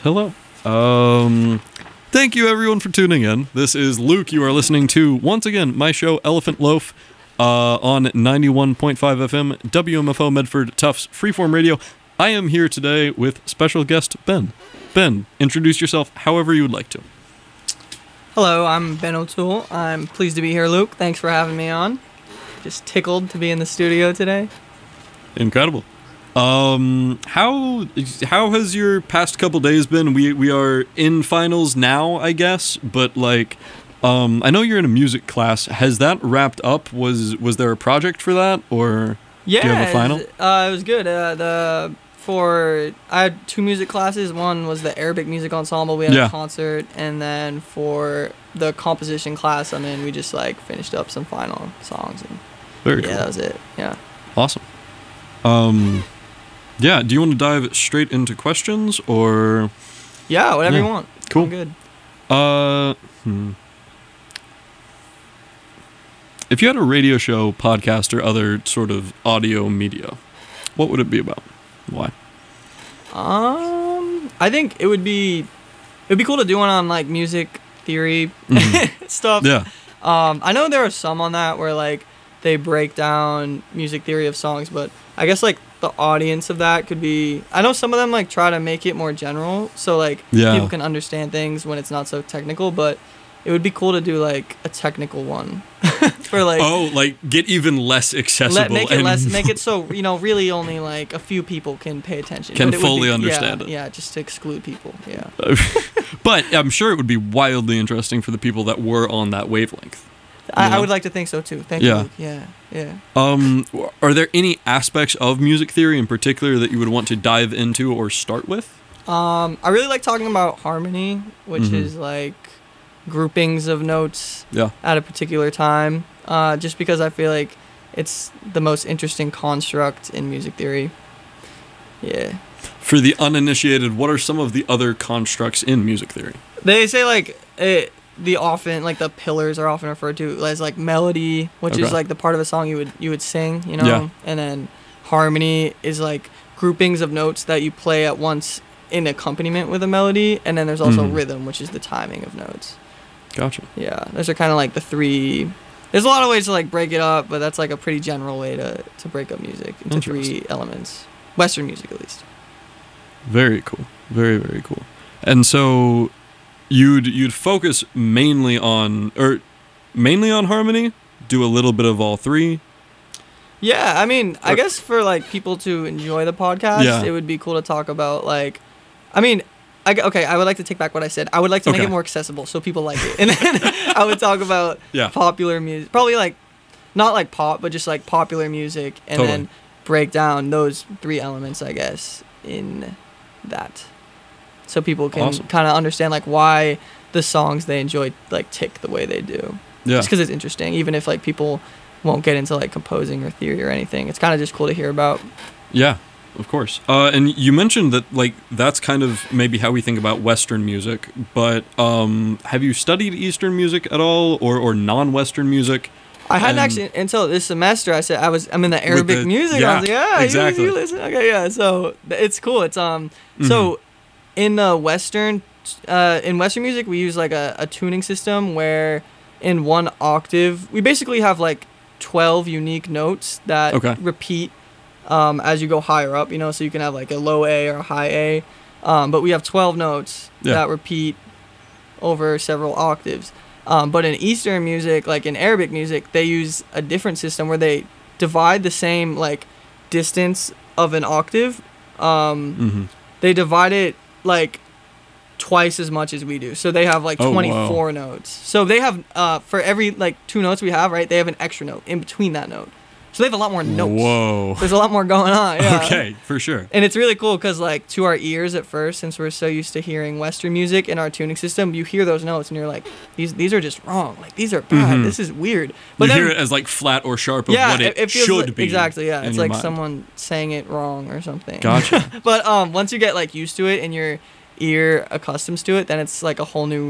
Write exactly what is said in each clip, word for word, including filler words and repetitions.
Hello. Um, thank you everyone for tuning in. This is Luke. You are listening to, once again, my show Elephant Loaf uh, on ninety-one point five F M, W M F O Medford Tufts Freeform Radio. I am here today with special guest Ben. Ben, introduce yourself however you would like to. Hello, I'm Ben O'Toole. I'm pleased to be here, Luke. Thanks for having me on. Just tickled to be in the studio today. Incredible. Um, how how has your past couple days been? We we are in finals now, I guess, but like, um, I know you're in a music class. Has that wrapped up? Was was there a project for that, or yeah, do you have a final? It was, uh, it was good. Uh, the for I had two music classes. One was the Arabic music ensemble. We had Yeah. a concert, and then for the composition class I'm in, we just like finished up some final songs. And Very yeah, cool. that was it. Yeah. Awesome. Um, yeah. Do you want to dive straight into questions, or Yeah, whatever Yeah. you want. Cool. I'm good. uh? Hmm. If you had a radio show, podcast, or other sort of audio media, what would it be about? Why? Um, I think it would be it would be cool to do one on like music theory stuff. Yeah. Um, I know there are some on that where like they break down music theory of songs, but I guess like the audience of that could be. I know some of them like try to make it more general, so like Yeah. people can understand things when it's not so technical. But it would be cool to do like a technical one for like. Oh, like get even less accessible. Let, make it and less, make it so you know really only like a few people can pay attention. Can But it would fully be- understand yeah, it. Yeah, just to exclude people. Yeah. But I'm sure it would be wildly interesting for the people that were on that wavelength. I, Yeah. I would like to think so too. Thank Yeah. you. Luke. Yeah. Yeah. Um, are there any aspects of music theory in particular that you would want to dive into or start with? Um, I really like talking about harmony, which Mhm. is like groupings of notes Yeah. at a particular time. Uh, just because I feel like it's the most interesting construct in music theory. Yeah. For the uninitiated, what are some of the other constructs in music theory? They say like it, the often like the pillars are often referred to as like melody, which Okay. is like the part of a song you would you would sing, you know, Yeah. and then harmony is like groupings of notes that you play at once in accompaniment with a melody, and then there's also Mhm. rhythm, which is the timing of notes. Gotcha. Yeah, those are kind of like the three. There's a lot of ways to like break it up, but that's like a pretty general way to to break up music into three Interesting. elements, Western music at least. Very cool. Very, very cool. And so you'd you'd focus mainly on or mainly on harmony, do a little bit of all three. Yeah, I mean, I Or- guess for like people to enjoy the podcast, Yeah. it would be cool to talk about like, I mean, I, g- okay, I would like to take back what I said. I would like to make Okay. it more accessible so people like it, and then I would talk about Yeah. popular music, probably like, not like pop, but just like popular music, and Totally. then break down those three elements, I guess, in that, so people can Awesome. kind of understand like why the songs they enjoy like tick the way they do. Yeah. Just because it's interesting, even if like people won't get into like composing or theory or anything. It's kind of just cool to hear about. Yeah, of course. Uh, and you mentioned that like that's kind of maybe how we think about Western music, but um, have you studied Eastern music at all, or, or non-Western music? I hadn't And- actually until this semester. I said I was I'm in the Arabic the- music. yeah, I was like, yeah, you- exactly. You, listen. Okay, yeah. So th- it's cool. It's um. So in the Western, uh, in Western music, we use like a, a tuning system where in one octave we basically have like twelve unique notes that Okay. repeat um, as you go higher up. You know, so you can have like a low A or a high A, um, but we have twelve notes Yeah. that repeat over several octaves. Um, but in Eastern music, like in Arabic music, they use a different system where they divide the same like distance of an octave. Um, Mm-hmm. They divide it like twice as much as we do. So they have like Oh, wow. twenty-four notes. So they have uh, for every like two notes we have, right? They have an extra note in between that note. So they have a lot more notes. Whoa. There's a lot more going on. Yeah. Okay, for sure. And it's really cool because, like, to our ears at first, since we're so used to hearing Western music in our tuning system, you hear those notes and you're like, these these are just wrong. Like, these are bad. Mhm. This is weird. You But then, hear it as like flat or sharp of yeah, what it, it, feels should like, be. exactly. Yeah, in it's your like mind. someone saying it wrong or something. Gotcha. But um, once you get like used to it and your ear accustoms to it, then it's like a whole new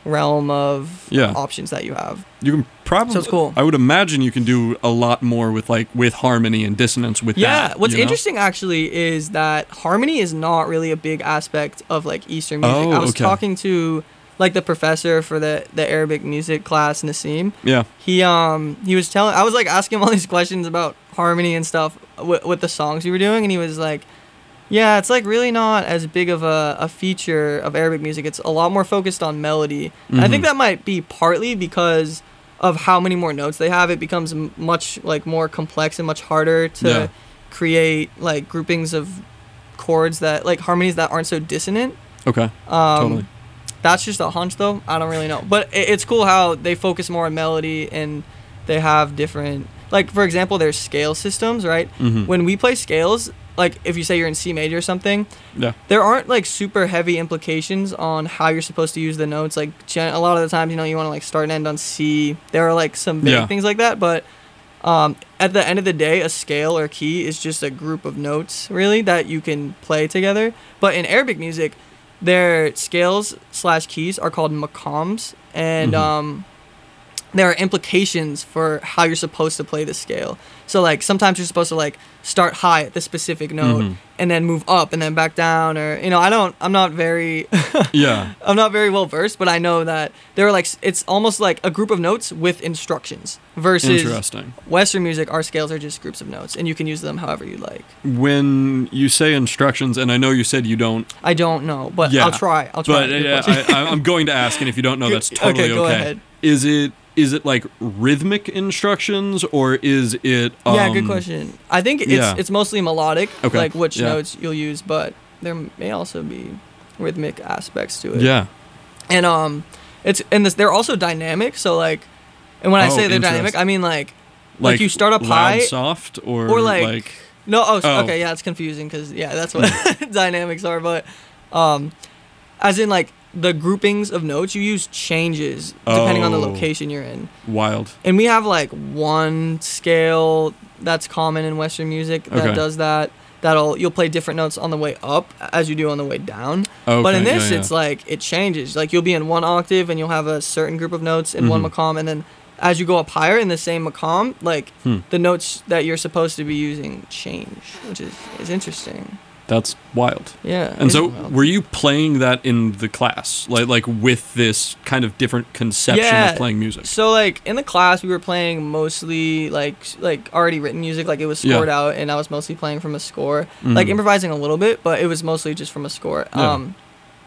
realm of Yeah. options that you have. You can probably. So it's cool. I would imagine you can do a lot more with like with harmony and dissonance with Yeah, that. what's you know? interesting actually is that harmony is not really a big aspect of like Eastern music. Oh, I was okay. talking to like the professor for the the Arabic music class, Nassim. Yeah. He um he was telling I was like asking him all these questions about harmony and stuff with, with the songs we were doing, and he was like, yeah, it's like really not as big of a, a feature of Arabic music. It's a lot more focused on melody. And I think Mhm. that might be partly because of how many more notes they have. It becomes m- much like more complex and much harder to Yeah. create like groupings of chords that like harmonies that aren't so dissonant. Okay. Um, Totally. That's just a hunch though. I don't really know. But it, it's cool how they focus more on melody and they have different, like for example, there's scale systems, right? Mhm. When we play scales, like if you say you're in C major or something, Yeah. there aren't like super heavy implications on how you're supposed to use the notes. Like gen- a lot of the times, you know, you want to like start and end on C. There are like some big Yeah. things like that, but um, at the end of the day, a scale or key is just a group of notes really that you can play together. But in Arabic music, their scales slash keys are called maqams, and Mhm. um, there are implications for how you're supposed to play the scale. So like sometimes you're supposed to like start high at the specific note Mhm. and then move up and then back down, or you know, I don't I'm not very Yeah. I'm not very well versed, but I know that there are like s- it's almost like a group of notes with instructions versus Interesting. Western music. Our scales are just groups of notes and you can use them however you like. When you say instructions, and I know you said you don't, I don't know, but Yeah, I'll try. I'll try. but Good uh, question. I, I'm going to ask, and if you don't know, that's totally Okay, go okay. ahead. Is it is it like rhythmic instructions, or is it? Um, Yeah, good question. I think it's yeah. it's mostly melodic, Okay, like which yeah. notes you'll use, but there may also be rhythmic aspects to it. Yeah. And um, it's and this they're also dynamic. So like, and when I Oh, say they're dynamic, interesting. I mean like like, you start up loud, high. soft, or, or like- like No, oh, s- Oh. okay, yeah, it's confusing because yeah, that's what dynamics are. But um, as in like the groupings of notes, you use changes depending on the Oh. location you're in. wild. And we have like one scale that's common in Western music that Okay. does that. That'll you'll play different notes on the way up as you do on the way down. Okay, But in this, yeah, it's yeah. like it changes. Like you'll be in one octave and you'll have a certain group of notes in one Mhm. maqam, and then as you go up higher in the same maqam, like Hmm. the notes that you're supposed to be using change, which is is interesting. That's wild. Yeah. And it so, is wild. were you playing that in the class, like like with this kind of different conception Yeah. of playing music? So like in the class, we were playing mostly like like already written music, like it was Yeah. scored out, and I was mostly playing from a score, Mhm. like improvising a little bit, but it was mostly just from a score. Yeah. Um,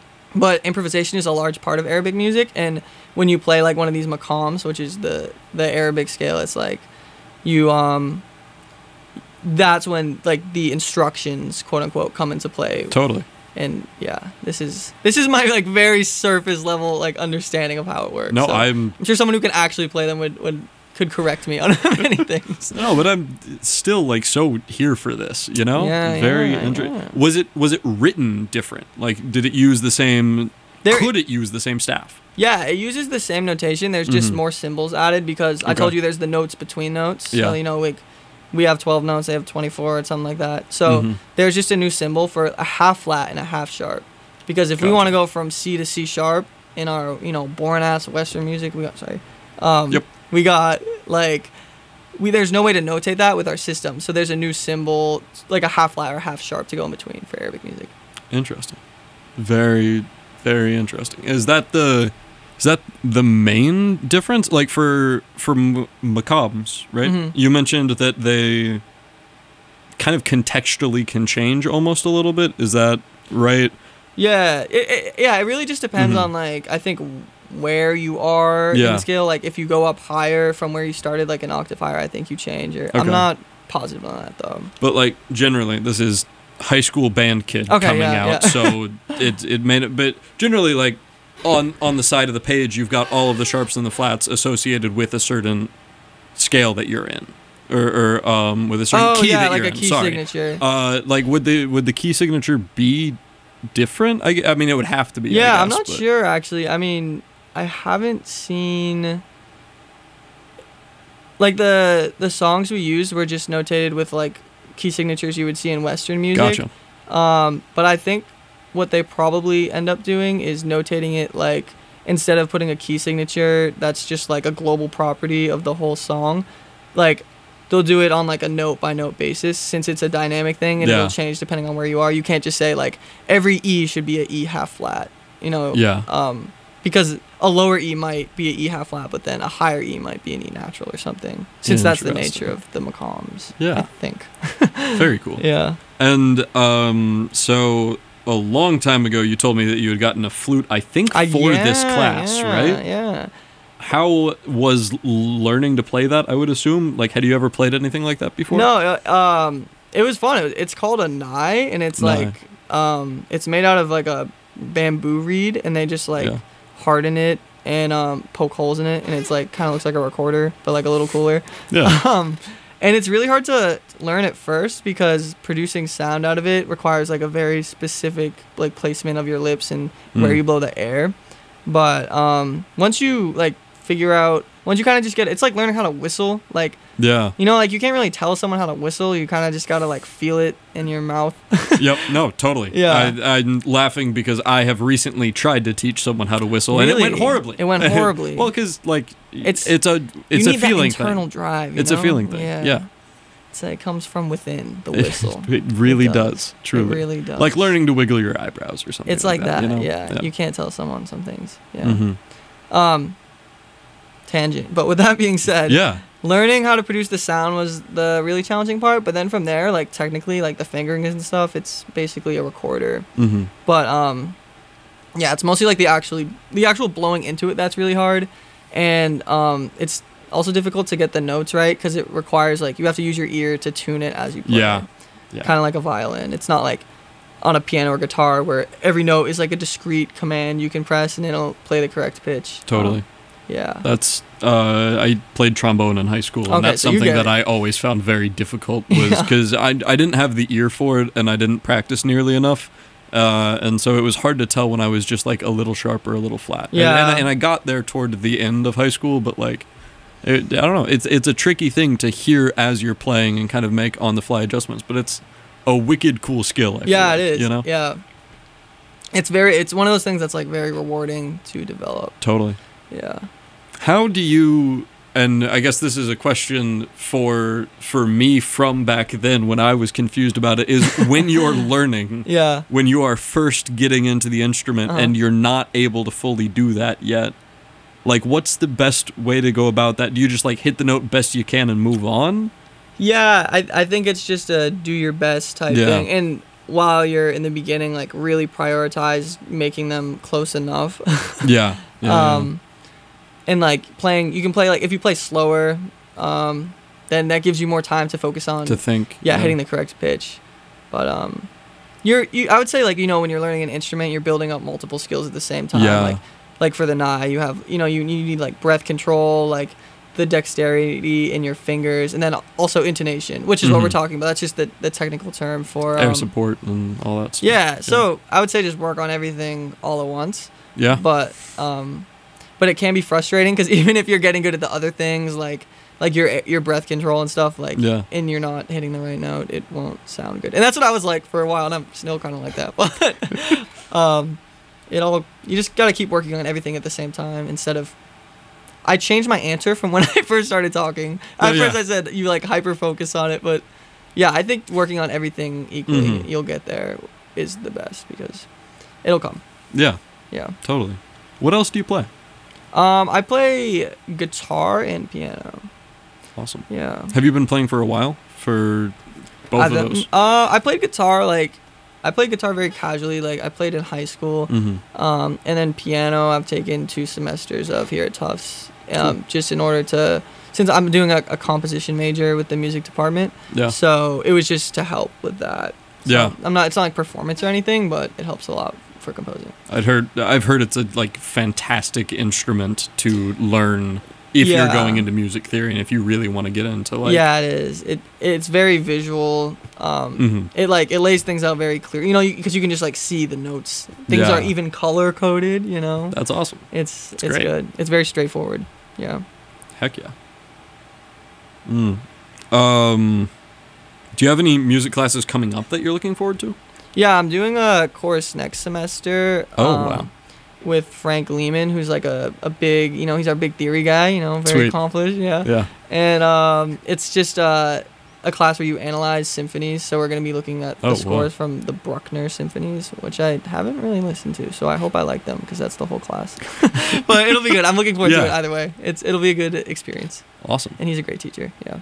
but improvisation is a large part of Arabic music, and when you play like one of these maqams, which is the the Arabic scale, it's like you um. That's when like the instructions, quote unquote, come into play. Totally. And yeah, this is this is my like very surface level like understanding of how it works. No, So I'm I'm sure someone who can actually play them would, would could correct me on many things. no, but I'm still like so here for this. You know, Yeah, very yeah, interesting. yeah. Was it was it written different? Like, did it use the same? There- could it use the same staff? Yeah, it uses the same notation. There's just Mhm. more symbols added because I Okay. told you there's the notes between notes. Yeah. So you know like we have twelve notes, they have twenty-four or something like that. So Mhm. there's just a new symbol for a half flat and a half sharp. Because if we Gotcha. want to go from C to C sharp in our, you know, boring ass Western music, we got sorry. Um Yep. we got like we there's no way to notate that with our system. So there's a new symbol like a half flat or half sharp to go in between for Arabic music. Interesting. Very, very interesting. Is that the is that the main difference? Like for for m- macabres, right? Mhm. You mentioned that they kind of contextually can change almost a little bit. Is that right? Yeah, it, it, yeah, it really just depends Mhm. on like I think where you are in Yeah. the scale. Like if you go up higher from where you started, like an octave higher, I think you change. Or Okay. I'm not positive on that though. But like generally, this is high school band kid Okay, coming yeah, out, yeah. so it it made it. But generally, like on on the side of the page, you've got all of the sharps and the flats associated with a certain scale that you're in, or, or um with a certain Oh key yeah, that like you're a in. key Sorry. signature. Uh, like would the would the key signature be different? I, I mean, it would have to be. I Yeah, I'm guess, not but- sure actually. I mean, I haven't seen like the the songs we used were just notated with like key signatures you would see in Western music. Gotcha. Um, but I think what they probably end up doing is notating it like instead of putting a key signature that's just like a global property of the whole song, like they'll do it on like a note by note basis, since it's a dynamic thing and Yeah. it'll change depending on where you are. You can't just say like every E should be a E half flat, you know? Yeah. Um, because a lower E might be a E half flat, but then a higher E might be an E natural or something, since that's the Interesting. nature of the Macalms. Yeah. I think. Very cool. Yeah. And um, so a long time ago, you told me that you had gotten a flute, I think, for I- this yeah, class, yeah, right? Yeah. How was learning to play that, I would assume? Like, had you ever played anything like that before? No, uh, um, it was fun. It was, it's called a nai, and it's Nai. like, um, it's made out of like a bamboo reed, and they just like Yeah. harden it and um, poke holes in it, and it's like kind of looks like a recorder, but like a little cooler. Yeah. Um, and it's really hard to learn at first because producing sound out of it requires like a very specific like placement of your lips and where Mm. you blow the air. But um, once you like figure out, once you kind of just get, it's like learning how to whistle. Like, Yeah. you know, like you can't really tell someone how to whistle. You kind of just gotta like feel it in your mouth. Yep. No, totally. Yeah. I, I'm laughing because I have recently tried to teach someone how to whistle, and it went Really? horribly. It went horribly. Well, because like It's- it's a it's you a need feeling that internal thing. drive. you It's a know? feeling thing. Yeah. It's, it comes from within the whistle. It really It does. does. Truly. It really does. Like learning to wiggle your eyebrows or something. It's like that. you know? yeah. You can't tell someone some things. Yeah. Mhm. Um, tangent. But with that being said, Yeah. learning how to produce the sound was the really challenging part. But then from there, like technically, like the fingering and stuff, it's basically a recorder. Mm-hmm. But um, yeah, it's mostly like the actually the actual blowing into it that's really hard, and um, it's also difficult to get the notes right because it requires like you have to use your ear to tune it as you play. Yeah. Yeah. Kind of like a violin. It's not like on a piano or guitar where every note is like a discrete command you can press and it'll play the correct pitch. Totally. Um, yeah. That's uh, I played trombone in high school, and Okay, that's so you something get that it. I always found very difficult was Yeah. because I I didn't have the ear for it, and I didn't practice nearly enough, uh, and so it was hard to tell when I was just like a little sharp or a little flat. And- Yeah. and, I, and I got there toward the end of high school, but like. It, I don't know. It's it's a tricky thing to hear as you're playing and kind of make on the fly adjustments, but it's a wicked cool skill. I yeah, feel it like, is. You know, Yeah. It's very. It's one of those things that's like very rewarding to develop. totally. Yeah. How do you? And I guess this is a question for for me from back then when I was confused about it. Is when you're learning, Yeah. when you are first getting into the instrument Uh-huh. and you're not able to fully do that yet. Like, what's the best way to go about that? Do you just like hit the note best you can and move on? Yeah, I I think it's just a do your best type Yeah. thing. And while you're in the beginning, like really prioritize making them close enough. Yeah. yeah um, and like playing, you can play like if you play slower, um, then that gives you more time to focus on. to think. yeah, hitting the correct pitch. But um, you're you. I would say like you know when you're learning an instrument, you're building up multiple skills at the same time. Yeah. Like like for the nai, you have you know you, you need like breath control, like the dexterity in your fingers, and then also intonation, which is what we're Mhm. talking about. That's just the, the technical term for air um, support and all that stuff. Yeah, so I would say just work on everything all at once. Yeah. But um, but it can be frustrating because even if you're getting good at the other things, like like your your breath control and stuff, like Yeah. and you're not hitting the right note, it won't sound good. And that's what I was like for a while, and I'm still kind of like that. But um, it all you just gotta keep working on everything at the same time instead of. I changed my answer from when I first started talking. At Oh, yeah. first, I said you like hyper focus on it, but yeah, I think working on everything equally, Mhm. you'll get there, is the best because it'll come. Yeah. Yeah. Totally. What else do you play? Um, I play guitar and piano. Awesome. Yeah. Have you been playing for a while? For both I've of been- those? Uh, I played guitar like, I played guitar very casually. Like I played in high school. Mm-hmm. Um, and then piano, I've taken two semesters of here at Tufts. Um, Cool. just in order to, since I'm doing a, a composition major with the music department. Yeah. So it was just to help with that. So Yeah. I'm not. It's not like performance or anything, but it helps a lot for composing. I'd heard. I've heard it's a like fantastic instrument to learn if you're Yeah. going into music theory and if you really want to get into like. yeah, it is. It it's very visual. Um, Mhm. It like it lays things out very clear. You know, because you, you can just like see the notes. Things Yeah. are even color coded. You know, That's awesome. it's it's, great. good. It's very straightforward. Yeah. Heck yeah. Mm. Um, do you have any music classes coming up that you're looking forward to? Yeah, I'm doing a course next semester. Oh, um, wow. with Frank Lehman, who's like a, a big, you know, he's our big theory guy, you know, very Sweet. accomplished, yeah. Yeah. And um, it's just uh, a class where you analyze symphonies. So we're going to be looking at the Oh, wow. scores from the Bruckner symphonies, which I haven't really listened to. So I hope I like them because that's the whole class. But it'll be good. I'm looking forward Yeah. to it either way. It's it'll be a good experience. Awesome. And he's a great teacher. Yeah.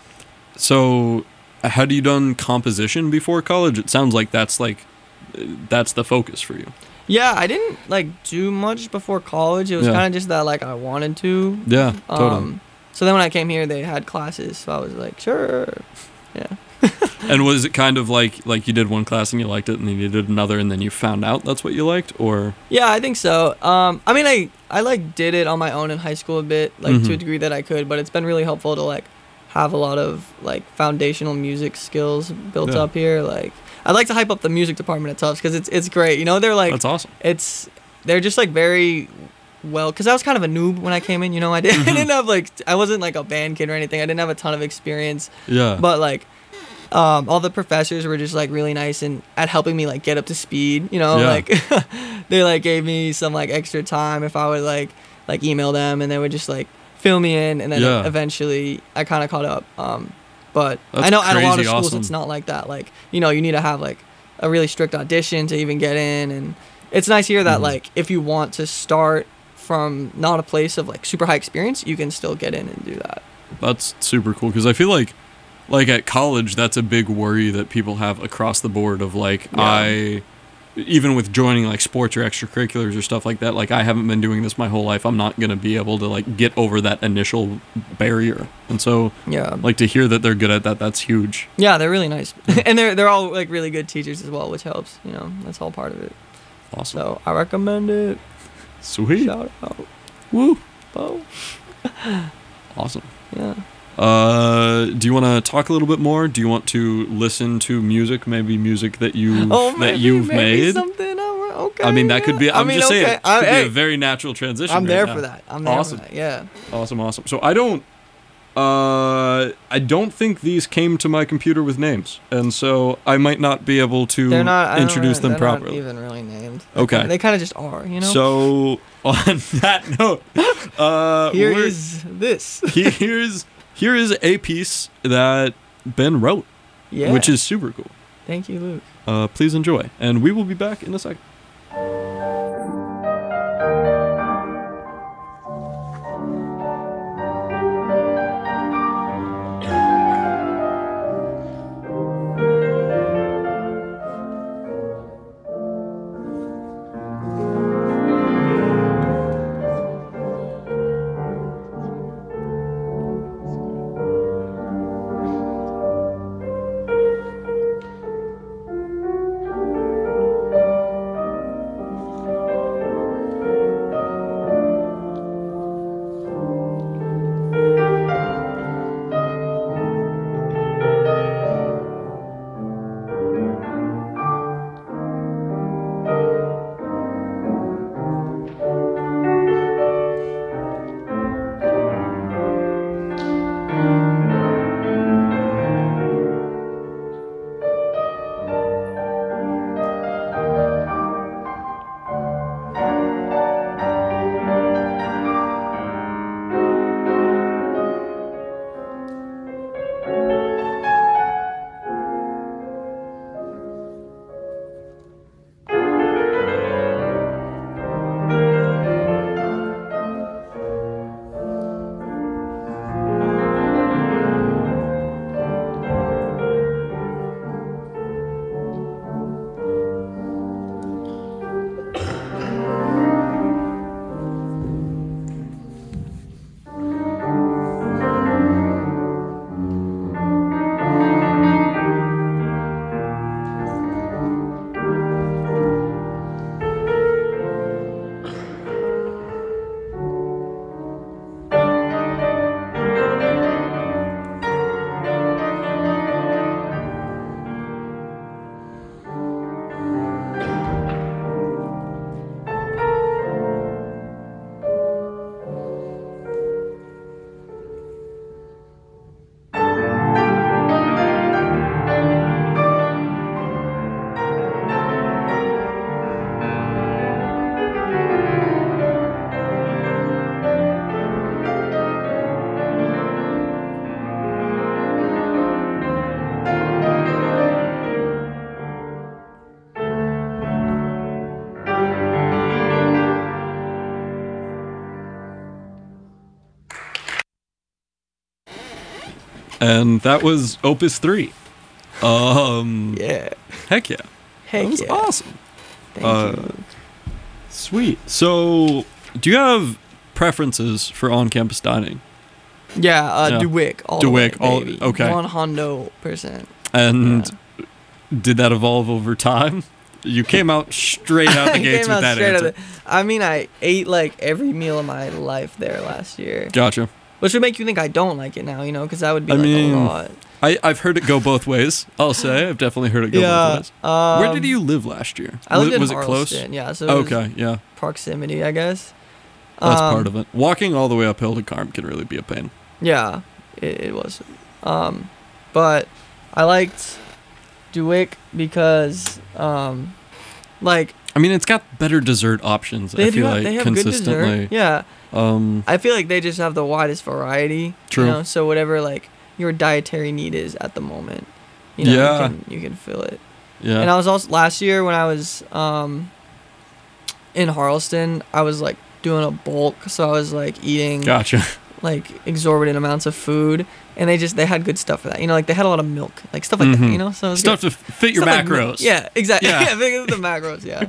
So, had you done composition before college? It sounds like that's like uh, that's the focus for you. Yeah, I didn't like do much before college. It was Yeah. kind of just that like I wanted to. Yeah, totally. Um, so then when I came here, they had classes, so I was like, sure. Yeah. And was it kind of like like you did one class and you liked it, and then you did another, and then you found out that's what you liked, or? Yeah, I think so. Um, I mean, I I like did it on my own in high school a bit, like to a Mhm. degree that I could, but it's been really helpful to like have a lot of like foundational music skills built Yeah. up here. Like I'd like to hype up the music department at Tufts because it's it's great. You know, they're like That's awesome. it's they're just like very well, because I was kind of a noob when I came in. You know, I didn't, Mhm. I didn't have like I wasn't like a band kid or anything. I didn't have a ton of experience, Yeah. but like um, all the professors were just like really nice and at helping me like get up to speed. You know, Yeah. like they like gave me some like extra time if I would like like email them, and they would just like fill me in, and then Yeah. eventually I kind of caught up. Um, but That's I know at a lot of crazy schools awesome. it's not like that. Like you know, you need to have like a really strict audition to even get in, and it's nice here that Mhm. like if you want to start from not a place of like super high experience, you can still get in and do that. That's super cool, because I feel like like at college that's a big worry that people have across the board of like Yeah. I even with joining like sports or extracurriculars or stuff like that, like I haven't been doing this my whole life. I'm not going to be able to like get over that initial barrier. And so Yeah. like to hear that they're good at that, that's huge. Yeah, they're really nice, and they're they're all like really good teachers as well, which helps. You know, that's all part of it. Awesome. So I recommend it. Sweet. Shout out, Woo. Bo. Awesome. Yeah. Uh, do you want to talk a little bit more? Do you want to listen to music, maybe music that you Oh, that maybe, you've maybe made? something. I'm- Okay. I mean, that could be. yeah. I'm I mean, just okay. saying, it I, could hey, be a very natural transition. I'm right there now. for that. I'm there Awesome. for that. Yeah. Awesome, awesome. So I don't. Uh, I don't think these came to my computer with names, and so I might not be able to They're not. I don't introduce know, them they're properly. Not even really named. Okay. They kind of just are. You know. So on that note, uh, Here we're- is this. here's here is a piece that Ben wrote, Yeah. which is super cool. Thank you, Luke. Uh, please enjoy, and we will be back in a second. and that was Opus three. Um, Yeah. Heck yeah. Heck That was yeah. awesome. Thank Uh, you. Sweet. So, do you have preferences for on-campus dining? Yeah, uh, yeah. DeWick. All DeWick, the way, all- baby. okay. One hundo percent. And did that evolve over time? You came out straight out the I gates came with out that straight out answer. the- I mean, I ate like every meal of my life there last year, Gotcha. which would make you think I don't like it now, you know, because that would be I like mean, a lot. I, I've heard it go both ways. I'll say I've definitely heard it go both ways. Um, Where did you live last year? I lived was, in was it close? Harleston, yeah. So it was Okay, yeah, proximity, I guess. that's Um, part of it. Walking all the way uphill to Carm can really be a pain. Yeah, it, it was. Um, but I liked DeWick because, um, like, I mean, it's got better dessert options. they I do feel have, like they have good consistently. dessert. Yeah, Um, I feel like they just have the widest variety. True. You know, so whatever like your dietary need is at the moment, you know, Yeah. you can you can fill it. yeah. And I was also last year when I was um in Harleston, I was like doing a bulk, so I was like eating Gotcha. like exorbitant amounts of food, and they just they had good stuff for that. You know, like they had a lot of milk, like stuff like that. Mhm. You know, so it was Stuff good. to f- fit your Stuff like macros. milk. Yeah, exactly. Yeah. Yeah, because of the macros. Yeah.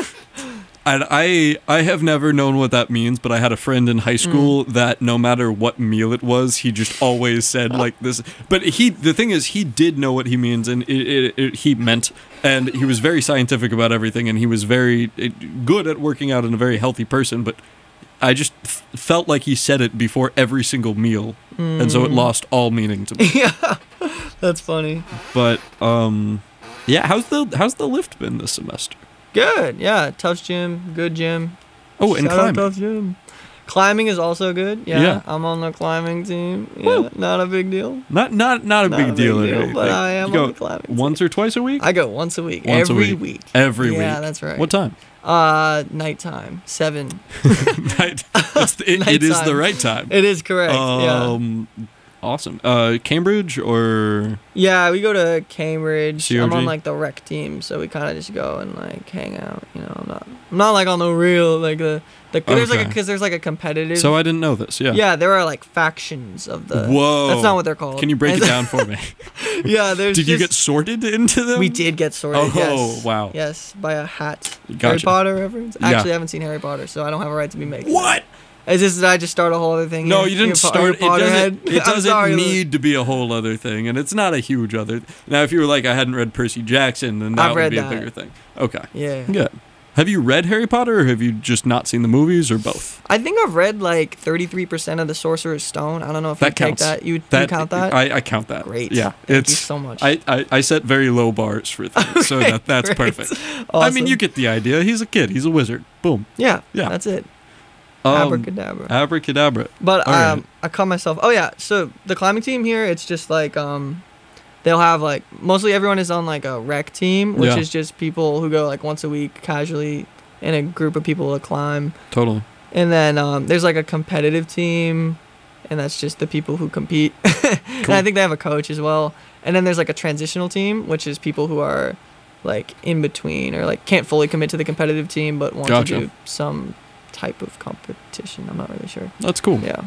And I I have never known what that means, but I had a friend in high school Mm. that no matter what meal it was, he just always said like this. But he the thing is, he did know what he means, and it, it, it, he meant, and he was very scientific about everything, and he was very it, good at working out and a very healthy person. But I just f- felt like he said it before every single meal, and so it Mm. lost all meaning to me. Yeah, that's funny. But um, yeah, how's the how's the lift been this semester? Good. Yeah, tough gym, good gym. Oh, and Shout out climbing. Tough gym. Climbing is also good. Yeah, Yeah. I'm on the climbing team. Yeah, Woo. not a big deal. Not not not a Not big a big deal, or deal, anything. but I am You on go the climbing team. once or twice a week. I go once a week. Once a every week. week. Every Yeah, week. that's right. What time? Uh, nighttime, seven. Night. It's the, it, it is the Nighttime. right time. It is correct. yeah. Um, awesome. Uh, Cambridge or Yeah, we go to Cambridge. C O I'm G? on like the rec team, so we kind of just go and like hang out. You know, I'm not, I'm not like on the real like the the there's like Okay. because there's like a competitive. so I didn't know this. Yeah. yeah, there are like factions of the. Whoa. That's not what they're called. Can you break it down for me? Yeah, there's. Did you get just- sorted into them? We did get sorted. Oh, yes. wow. Yes, by a hat. Harry Gotcha. Potter reference. Yeah. Actually, I haven't seen Harry Potter, so I don't have a right to be making. What? Is this that I just start a whole other thing? No, here? you didn't You're a Po- you're a start. It doesn't. Potterhead? It I'm doesn't sorry, Luke. need to be a whole other thing, and it's not a huge other. Now, if you were like, I hadn't read Percy Jackson, then that I've would read be a that. bigger thing. Okay. Yeah. Good. Have you read Harry Potter, or have you just not seen the movies, or both? I think I've read like thirty-three percent of the Sorcerer's Stone. I don't know if That you take counts. that. You, That you count that? I, I count that. Great. Yeah. Thank it's you so much. I, I, I set very low bars for things, so that, that's Great. perfect. I mean, Awesome. you get the idea. He's a kid. He's a wizard. Boom. Yeah. Yeah. That's it. Um, Abracadabra. Abracadabra. But all um, right. I caught myself. Oh yeah. So the climbing team here, it's just like um, they'll have like mostly everyone is on like a rec team, which Yeah. is just people who go like once a week casually in a group of people to climb. Totally. And then um, there's like a competitive team, and that's just the people who compete. And I think they have a coach as well. And then there's like a transitional team, which is people who are like in between or like can't fully commit to the competitive team, but want Gotcha. to do some type of competition. I'm not really sure. That's cool. Yeah.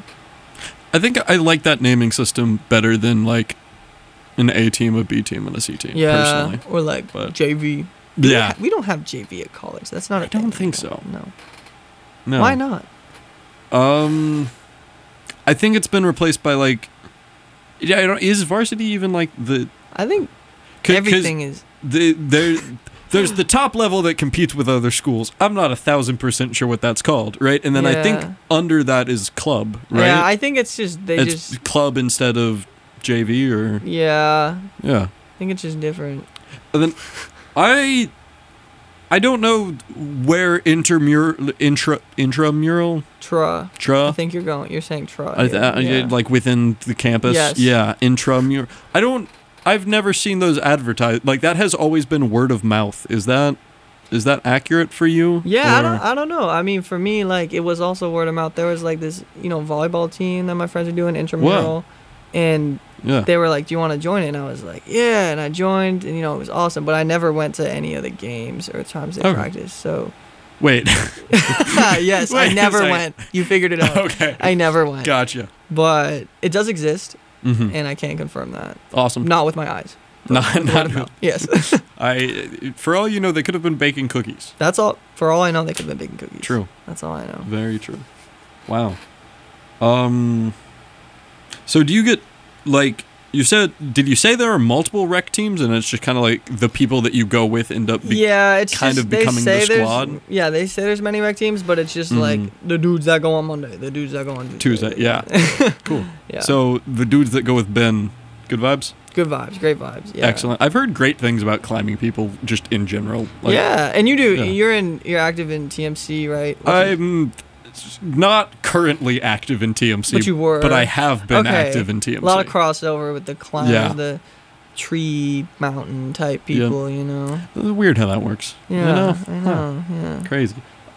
I think I like that naming system better than like an A team, a B team, and a C team. Yeah. Personally. Or like But- J V. We Yeah. Don't ha- we don't have J V at college. That's not a I don't thing think anymore. so. No. No. Why not? Um, I think it's been replaced by like. Yeah, I don't, is varsity even like the? I think 'cause- 'cause everything is. The there, there's the top level that competes with other schools. I'm not a thousand percent sure what that's called, right? And then I think Yeah. under that is club, right? Yeah, I think it's just they it's just. club instead of J V or Yeah, yeah. I think it's just different. And then I I don't know where intermural intra intramural Tra. I tra think you're going. You're saying tra. I th- yeah. I- Yeah. like within the campus. Yes. Yeah, intramural. I don't I've never seen those advertised. Like that has always been word of mouth. Is that is that accurate for you? Yeah, I Or- don't. I don't know. I mean, for me, like it was also word of mouth. There was like this, you know, volleyball team that my friends were doing intramural, and Yeah. they were like, "Do you want to join it?" And I was like, "Yeah," and I joined, and you know, it was awesome. But I never went to any of the games or times they Okay. practiced. So Wait. yes, Wait I a never second. went. You figured it out. Okay. I never went. Gotcha. But it does exist. Mhm. and I can confirm that. Awesome. Not with my eyes. but Not- with not word of with- mouth. Yes. I, for all you know, they could have been baking cookies. That's all. For all I know, they could have been baking cookies. True. That's all I know. Very true. Wow. Um. So do you get like you said? Did you say there are multiple rec teams, and it's just kind of like the people that you go with end up? Be- yeah, it's kind just, of becoming they the say there's- squad? Yeah, they say there's many rec teams, but it's just Mhm. like the dudes that go on Monday, the dudes that go on Tuesday. Tuesday. Yeah. Cool. Yeah. So the dudes that go with Ben, good vibes. Good vibes, great vibes. Yeah. Excellent. I've heard great things about climbing people just in general. Like, yeah, and you do. Yeah. You're in. You're active in T M C, right? What's your- I'm not currently active in T M C, But you were. but I have been Okay. active in T M C. A lot of crossover with the climbers, Yeah. the tree mountain type people. You know. It's weird how that works. Yeah, You know? I know. Yeah. Crazy.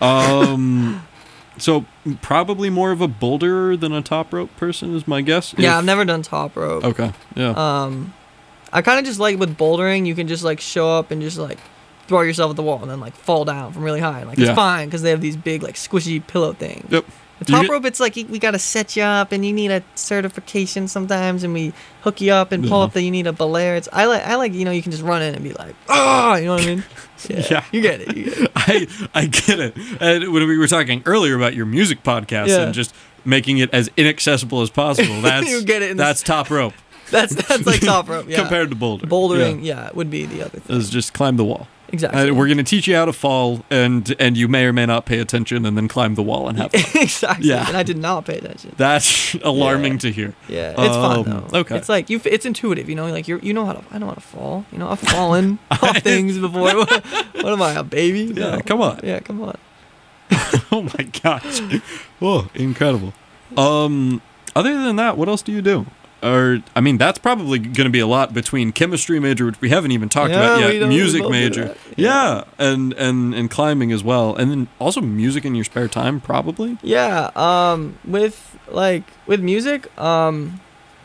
Um, so probably more of a boulderer than a top rope person is my guess. Yeah, If- I've never done top rope. Okay. Yeah. Um, I kind of just like with bouldering, you can just like show up and just like throw yourself at the wall and then like fall down from really high. Like Yeah. it's fine because they have these big like squishy pillow things. Yep. The You top get- rope, it's like you- we gotta set you up and you need a certification sometimes, and we hook you up and pull Yeah. up that you need a belayer. It's I like I like you know you can just run in and be like ah, you know what I mean? Yeah. You get it. You get it. I I get it. And when we were talking earlier about your music podcast Yeah. and just making it as inaccessible as possible, that's You get it in the that's top rope That's that's like top rope. Yeah. compared to boulder. Bouldering, yeah. would be the other thing. is just climb the wall. Exactly. Uh, we're gonna teach you how to fall, and and you may or may not pay attention, and then climb the wall and have fun. exactly. Yeah. And I did not pay attention. That's alarming Yeah. to hear. Yeah, it's fun Um, though. okay. It's like you. It's intuitive, you know. Like you, you know how to. I know how to fall. You know, I've fallen off things before. what, what am I, a baby? Yeah, No. come on. Yeah, come on. Oh my gosh. Oh, incredible. Um, other than that, what else do you do? Or, I mean, that's probably going to be a lot between chemistry major, which we haven't even talked Yeah, about we yet, don't- we music both do major. that. Yeah, and, and, and climbing as well. And then also music in your spare time, probably. Yeah. Um. With like with music. Um.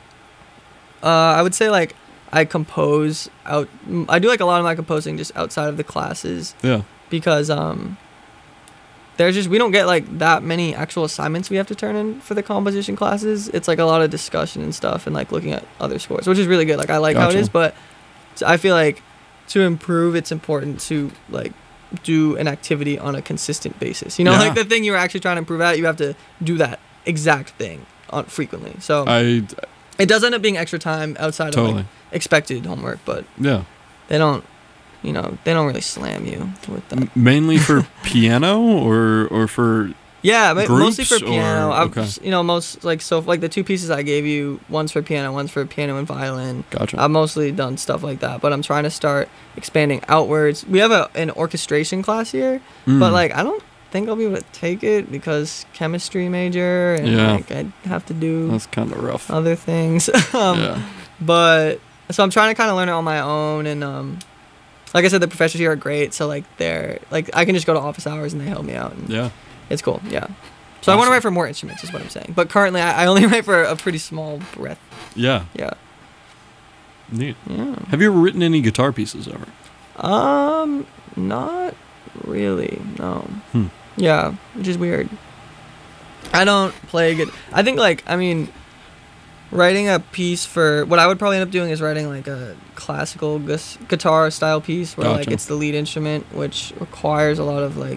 Uh. I would say like I compose out. I do like a lot of my composing just outside of the classes Yeah. because um. There's just we don't get like that many actual assignments we have to turn in for the composition classes. It's like a lot of discussion and stuff and like looking at other scores, which is really good. Like I like how it Gotcha. is, but I feel like to improve, it's important to like do an activity on a consistent basis. You know, Yeah. like the thing you're actually trying to improve at, you have to do that exact thing on frequently. So I, it does end up being extra time outside of totally. like expected homework, but Yeah. they don't, you know, they don't really slam you with that. M- mainly for piano or, or for, Yeah, but mostly for Groups piano. or- I've, okay. you know, most like so like the two pieces I gave you, one's for piano, one's for piano and violin. gotcha. I've mostly done stuff like that, but I'm trying to start expanding outwards. We have a an orchestration class here, Mm. but like I don't think I'll be able to take it because chemistry major and Yeah. like I'd have to do That's kind of rough. other things. um, yeah. But so I'm trying to kind of learn it on my own, and um, like I said, the professors here are great. So like they're like I can just go to office hours and they help me out. And Yeah. it's cool, yeah. So I want to Awesome. write for more instruments, is what I'm saying. But currently, I, I only write for a pretty small breadth. Yeah. Yeah. Neat. Yeah. Have you ever written any guitar pieces ever? Um, not really. No. Hmm. Yeah, which is weird. I don't play good. I think like I mean, writing a piece for what I would probably end up doing is writing like a classical gus- guitar style piece where like Gotcha. it's the lead instrument, which requires a lot of like.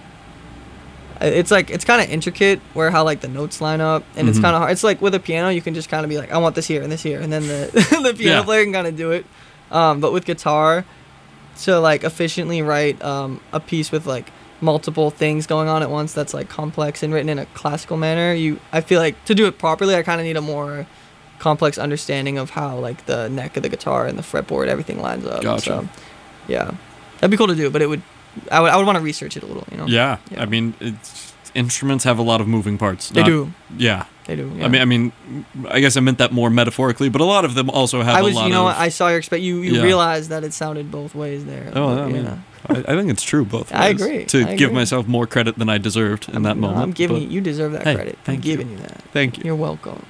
It's like it's kind of intricate where how like the notes line up, and it's Mhm. kind of hard. It's like with a piano, you can just kind of be like, I want this here and this here, and then the the piano Yeah. player can kind of do it. Um, but with guitar, to like efficiently write um, a piece with like multiple things going on at once that's like complex and written in a classical manner, you I feel like to do it properly, I kind of need a more complex understanding of how like the neck of the guitar and the fretboard everything lines up. Gotcha. So, yeah, that'd be cool to do, but it would I would I would want to research it a little, you know. Yeah. Yeah. I mean, it's, instruments have a lot of moving parts. They Not- do. Yeah. They do. Yeah. I mean, I mean, I guess I meant that more metaphorically, but a lot of them also have I was, a lot you know, of. what, I saw your expect. You, you Yeah. realized that it sounded both ways there. Oh, but, I mean, yeah. I, I think it's true both ways. I agree. To I give agree. myself more credit than I deserved in that No, moment. I'm giving but you. You deserve that Hey, credit. I'm thank you. giving you that. Thank you. You're welcome.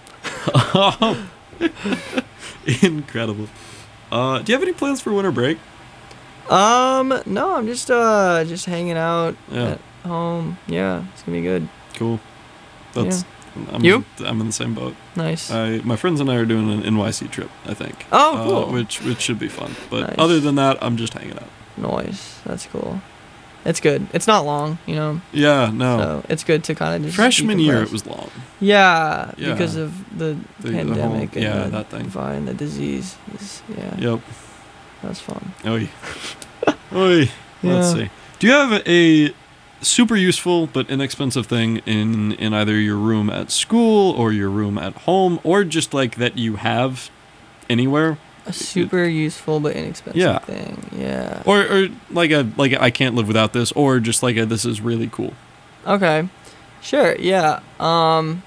Incredible. Uh, do you have any plans for winter break? Um, no, I'm just uh just hanging out Yeah. at home. Yeah, it's gonna be good. Cool. That's I'm You? I'm in the same boat. Nice. I my friends and I are doing an N Y C trip. I think. Oh, uh, cool. which which should be fun. But Nice. other than that, I'm just hanging out. Noise. That's cool. It's good. It's not long, you know. Yeah. No. So it's good to kind of just Freshman year, decompress. it was long. Yeah, Yeah. because of the, The- the pandemic whole- yeah, and the that thing. vine, the disease. Is, yeah, Yep. that's fun. Oi. Oi. Let's Yeah. see. Do you have a super useful but inexpensive thing in in either your room at school or your room at home, or just like that you have anywhere, A super useful but inexpensive Yeah. thing. Yeah. or or like a like a, I can't live without this, or just like a this is really cool. Okay. Sure. Yeah. Um.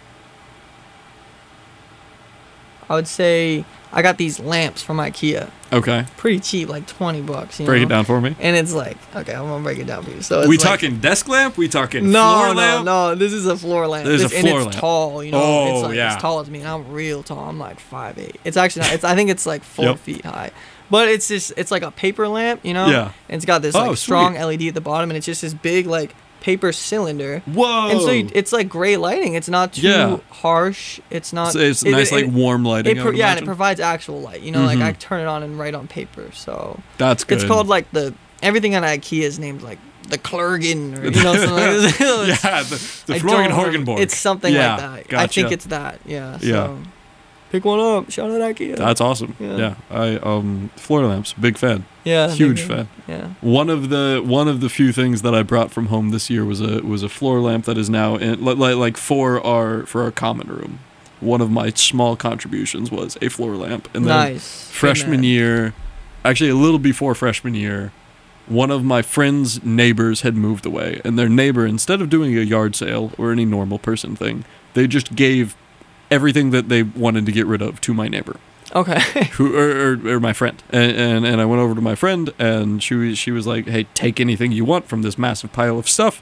I would say I got these lamps from IKEA. Okay, Pretty cheap, like twenty bucks. You break know? it down for me. And it's like, okay, I'm gonna break it down for you. So it's We like, talking desk lamp? We talking No, floor no, lamp? no. This is a floor lamp. This is a This- floor and it's lamp. tall. You know, Oh, it's like yeah. as tall as me, and I'm real tall. I'm like five eight. It's actually not. It's I think it's like four Yep. feet high. But it's just it's like a paper lamp, you know. Yeah. And it's got this Oh, like sweet. strong L E D at the bottom, and it's just this big like paper cylinder. Whoa! And so you, it's like gray lighting. It's not too Yeah. harsh. It's not. it's, it's it- nice it- like it- warm lighting. It I pro- would yeah, and it imagine. provides actual light. You know, like Mhm. I turn it on and write on paper. So That's good. it's called like the everything on IKEA is named like the Klurgen or you know something like this. It's- yeah, the, the I Florian don't remember. Horgenborg. It's something Yeah, like that. I gotcha. think it's that. Yeah. So. Yeah. Pick one up. Shout out IKEA. That's awesome. Yeah. Yeah. I um floor lamps, big fan. yeah. huge maybe. fan. Yeah. One of the one of the few things that I brought from home this year was a was a floor lamp that is now in like like for our for our common room. One of my small contributions was a floor lamp, and then Nice. Good freshman man. year, actually a little before freshman year, one of my friend's neighbors had moved away, and their neighbor, instead of doing a yard sale or any normal person thing, they just gave everything that they wanted to get rid of to my neighbor, Okay. who or, or, or my friend, and, and and I went over to my friend, and she was she was like, "Hey, take anything you want from this massive pile of stuff,"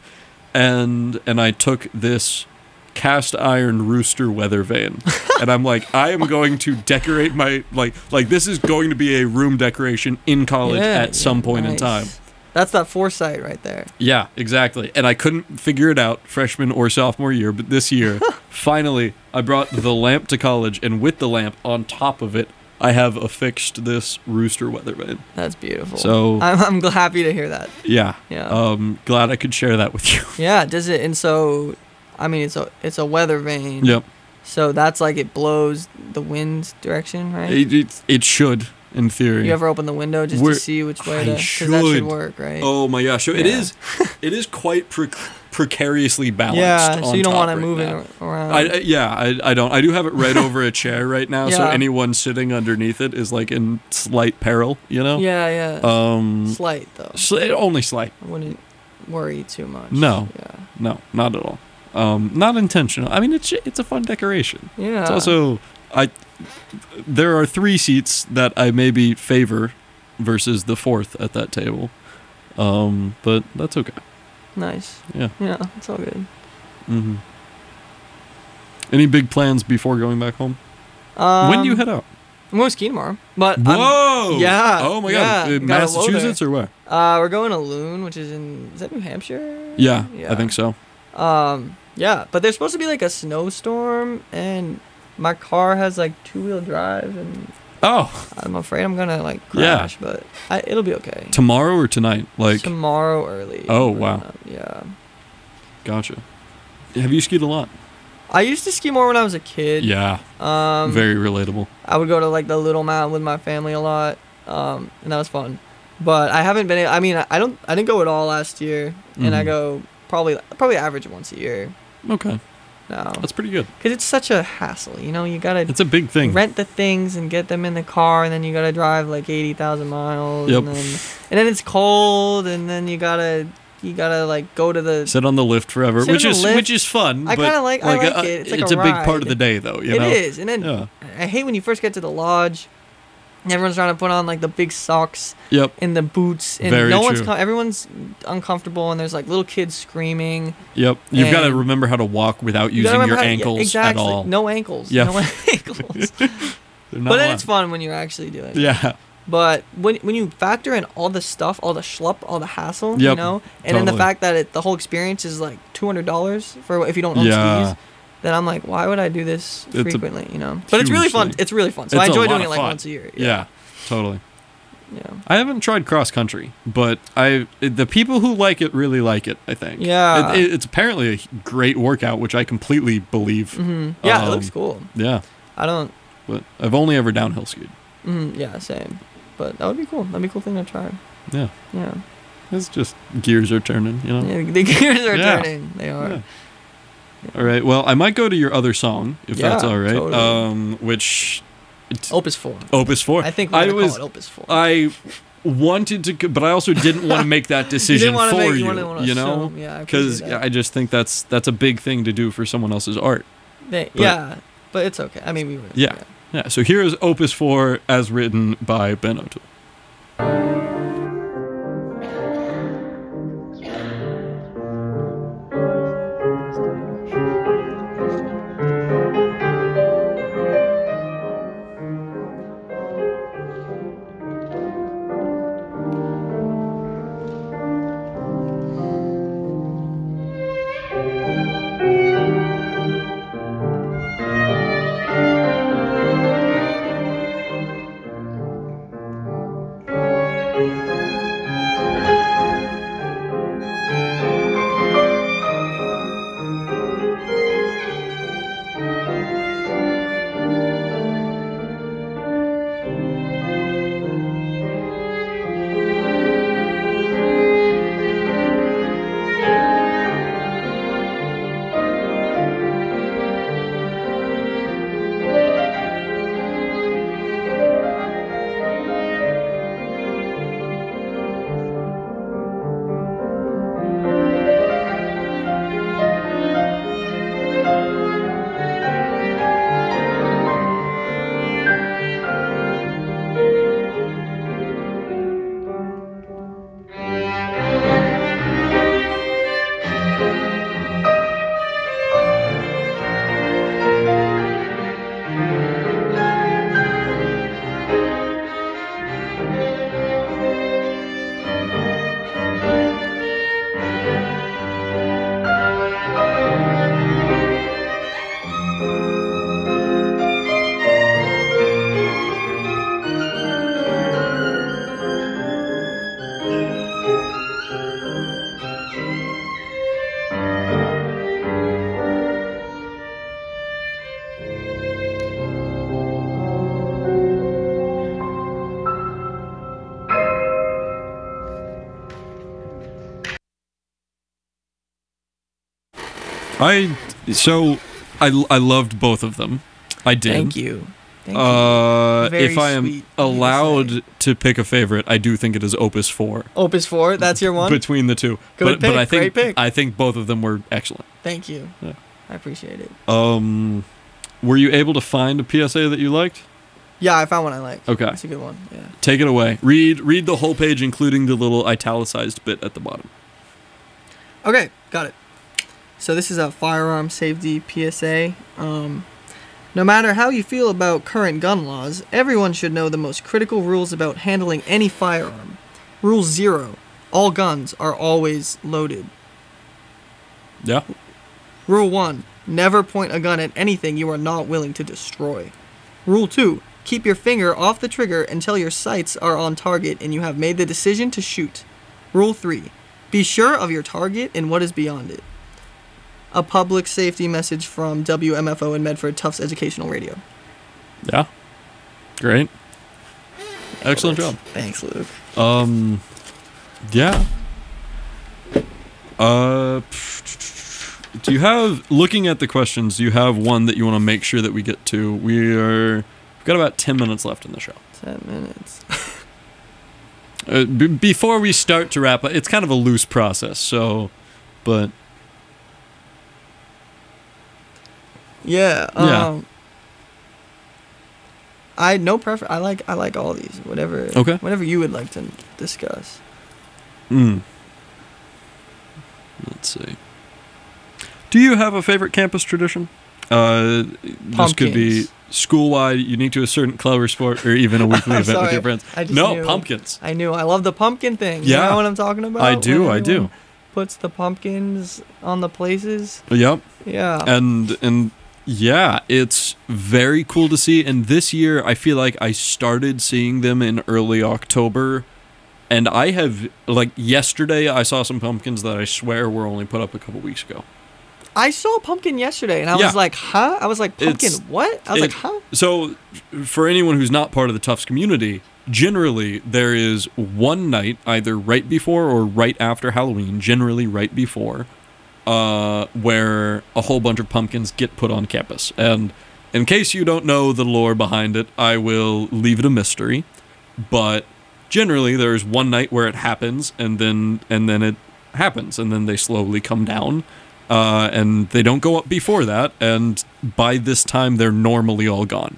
and and I took this cast iron rooster weather vane, and I'm like, I am going to decorate my like like this is going to be a room decoration in college Yeah, at some yeah, point in nice. time. That's that foresight right there. Yeah, exactly. And I couldn't figure it out freshman or sophomore year, but this year, finally, I brought the lamp to college, and with the lamp on top of it, I have affixed this rooster weather vane. That's beautiful. So- I'm I'm gl- happy to hear that. Yeah. Yeah. Um, glad I could share that with you. Yeah. Does it? And so, I mean, it's a it's a weather vane. Yep. So that's like it blows the wind direction, right? It, it, it should, in theory. You ever open the window just We're- to see which way I to? 'cause that should. should work, right? Oh my gosh! So it Yeah. is, it is quite pre- precariously balanced. yeah. So on you don't top want to right move now. it around. I, I yeah, I, I don't. I do have it right over a chair right now, so Yeah. anyone sitting underneath it is like in slight peril. You know. yeah. Yeah. Um. Slight though. Sli- only slight. I wouldn't worry too much. No. Yeah. No, not at all. Um. Not intentional. I mean, it's it's a fun decoration. Yeah. It's also I. There are three seats that I maybe favor versus the fourth at that table. Um. But that's okay. nice. Yeah. Yeah. It's all good. Mm-hmm. Any big plans before going back home? Um, when do you head out? I'm going skiing tomorrow. But I'm, Whoa! yeah, Oh my yeah, god! Uh, gotta Massachusetts or where? uh, we're going to Loon, which is in is that New Hampshire? Yeah, Yeah. I think so. Um. Yeah, but there's supposed to be like a snowstorm, and my car has like two wheel drive, and Oh, I'm afraid I'm gonna like Yeah. crash, but I, it'll be okay. tomorrow or tonight? Like, Tomorrow early. Oh, we're wow. gonna- yeah. gotcha. Have you skied a lot? I used to ski more when I was a kid. Yeah, Um. very relatable. I would go to like the Little Mountain with my family a lot, um, and that was fun. But I haven't been. a- I mean, I don't. I didn't go at all last year, and I Mhm. go probably probably average once a year Okay, now. that's pretty good. Because it's such a hassle, you know. You gotta It's a big thing. rent the things and get them in the car, and then you gotta drive like eighty thousand miles. Yep. And then, and then it's cold, and then you gotta you gotta like go to the. Sit on the lift forever, Sit which on the is lift. which is fun. I but, kinda like- I like uh, it. It's like it's a a, big part ride. of the day, though. You It know. is, and then Yeah. I hate when you first get to the lodge. and Everyone's trying to put on like the big socks Yep. in the boots, and Very no one's true. com- everyone's uncomfortable, and there's like little kids screaming. Yep. You've got to And- remember how to walk without You gotta using remember your how to- yeah, ankles exactly. at all. No ankles. Yeah. No ankles. They're not but then allowed. it's fun when you're actually doing it. Yeah. But when when you factor in all the stuff, all the schlupp, all the hassle, you Yep, know, and then the totally. fact that it, the whole experience is like two hundred dollars for if you don't own Yeah. skis, then I'm like, why would I do this It's a frequently? You know, but it's really huge fun. thing. It's really fun. So It's I a enjoy lot doing of it like fun. once a year. Yeah, totally. Yeah. I haven't tried cross country, but I the people who like it really like it. I think. Yeah. It, it, it's apparently a great workout, which I completely believe. hmm Yeah, Um, it looks cool. Yeah, I don't. but I've only ever downhill skied. Mm, yeah, same. But that would be cool. That'd be a cool thing to try. Yeah, Yeah. it's just gears are turning, you know. Yeah, the gears are Yeah. turning. They are. Yeah. All right. Well, I might go to your other song if Yeah, that's all right. totally. Um, which it's Opus four. Opus four. I think we're I gonna was call it Opus four. I wanted to, but I also didn't want to make that you decision didn't want to for make, you. you, wanna, wanna You know, assume. Yeah, because because I just think that's that's a big thing to do for someone else's art. They, but- yeah, but it's okay. I mean, we were. Yeah. Yeah. So here is Opus four as written by Ben O'Toole. I so I I loved both of them. I did. Thank you. Thank Uh, you. Very if I am sweet of you to allowed say. to pick a favorite, I do think it is Opus four Opus four. That's your one. between the two. Good but but pick, I think great pick. I think both of them were excellent. Thank you. Yeah. I appreciate it. Um, were you able to find a P S A that you liked? Yeah, I found one I like. Okay. That's a good one. Yeah. Take it away. Read read the whole page, including the little italicized bit at the bottom. Okay, got it. So this is a firearm safety P S A. Um, no matter how you feel about current gun laws, everyone should know the most critical rules about handling any firearm. Rule zero: all guns are always loaded. Yeah. Rule one: never point a gun at anything you are not willing to destroy. Rule two: keep your finger off the trigger until your sights are on target and you have made the decision to shoot. Rule three: be sure of your target and what is beyond it. A public safety message from W M F O and Medford Tufts Educational Radio. Yeah. Great. Excellent job. Thanks, Luke. Um, yeah. Uh, do you have, looking at the questions, do you have one that you want to make sure that we get to? We are, we've got about ten minutes left in the show. Ten minutes. Uh, b- before we start to wrap up, it's kind of a loose process, so, but, Yeah. Yeah. Um, I no preference. I like I like all these. Whatever. Okay. Whatever you would like to discuss. mm. Let's see. Do you have a favorite campus tradition? Uh, this could be Pumpkins. school-wide, unique to a certain club or sport, or even a weekly I'm event with sorry. your friends. I just No, knew. pumpkins. I knew. I love the pumpkin thing. Yeah. You know what I'm talking about? I do, When I do. everyone- puts the pumpkins on the places. Yep. Yeah. And and yeah, it's very cool to see. And this year, I feel like I started seeing them in early October. And I have, like, yesterday, I saw some pumpkins that I swear were only put up a couple weeks ago. I saw a pumpkin yesterday, and I Yeah. was like, huh? I was like, pumpkin, It's- what? I was it- like, huh? So, for anyone who's not part of the Tufts community, generally there is one night, either right before or right after Halloween, generally right before, uh, where a whole bunch of pumpkins get put on campus. And in case you don't know the lore behind it, I will leave it a mystery. But generally, there's one night where it happens, and then and then it happens, and then they slowly come down. Uh, and they don't go up before that, and by this time, they're normally all gone.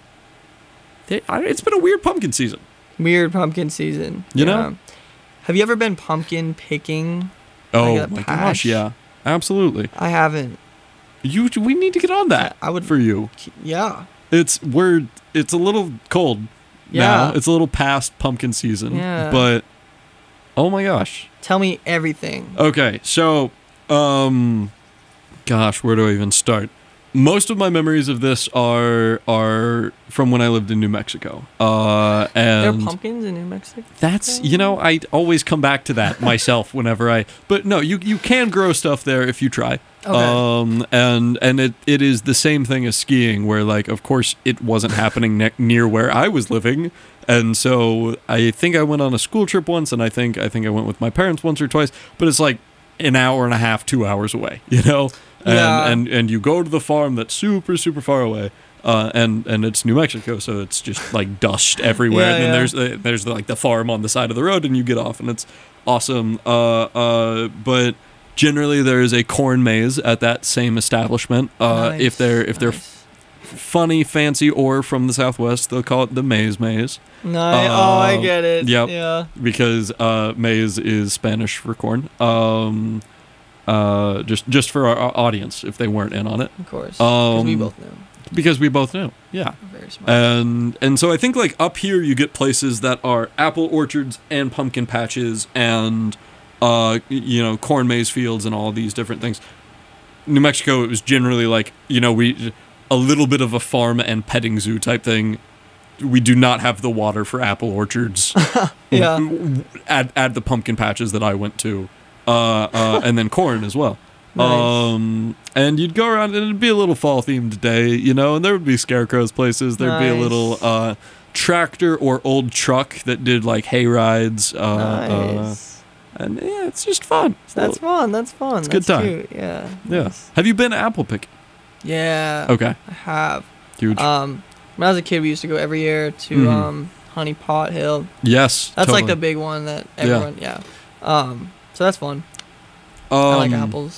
They, I, it's been a weird pumpkin season. Weird pumpkin season. You Yeah. know? Have you ever been pumpkin picking? Oh Like a my patch? gosh, yeah, absolutely. I haven't. You, we need to get on that. I would- for you. Yeah. It's we're it's a little cold now. Yeah. It's a little past pumpkin season. Yeah. But oh my gosh. Tell me everything. Okay, so um, gosh, where do I even start? Most of my memories of this are are from when I lived in New Mexico. Uh, There are and pumpkins in New Mexico? that's, you know, I always come back to that myself whenever I. But no, you you can grow stuff there if you try. Okay. Um, and and it, it is the same thing as skiing, where like, of course, it wasn't happening ne- near where I was living, and so I think I went on a school trip once, and I think I think I went with my parents once or twice, but it's like an hour and a half, two hours away, you know, and Yeah. and and you go to the farm that's super super far away. Uh, and and it's New Mexico, so it's just like dust everywhere. Yeah, and then yeah. there's the, there's like the farm on the side of the road, and you get off, and it's awesome. Uh, uh, but generally, there is a corn maze at that same establishment. Uh, Nice, if they're if they're nice. funny, fancy, or from the Southwest, they'll call it the Maze Maze, Nice. oh, I um, get it. yep. Yeah. because uh, maize is Spanish for corn. Um, uh, just just for our, our audience, if they weren't in on it, Of course. Because we Um, both knew. because we both know. Yeah. We're very smart. And and so I think like up here you get places that are apple orchards and pumpkin patches and uh you know corn maze fields and all these different things. New Mexico, it was generally like, you know, we a little bit of a farm and petting zoo type thing. We do not have the water for apple orchards Yeah. at at the pumpkin patches that I went to. Uh uh and then corn as well. Nice. Um, and you'd go around and it'd be a little fall themed day, you know, and there would be scarecrows places. There'd be a Nice. little uh, tractor or old truck that did like hay rides. Uh, uh, nice. and yeah, it's just fun. It's a That's little- fun. That's fun. it's a good That's time. Cute. Yeah. yeah. Nice. Have you been apple picking? Yeah. Okay, I have. huge. Um, when I was a kid, we used to go every year to Mhm. um, Honey Pot Hill. yes, That's like the totally. big one that everyone. Yeah. Um, so that's fun. Um, I like apples.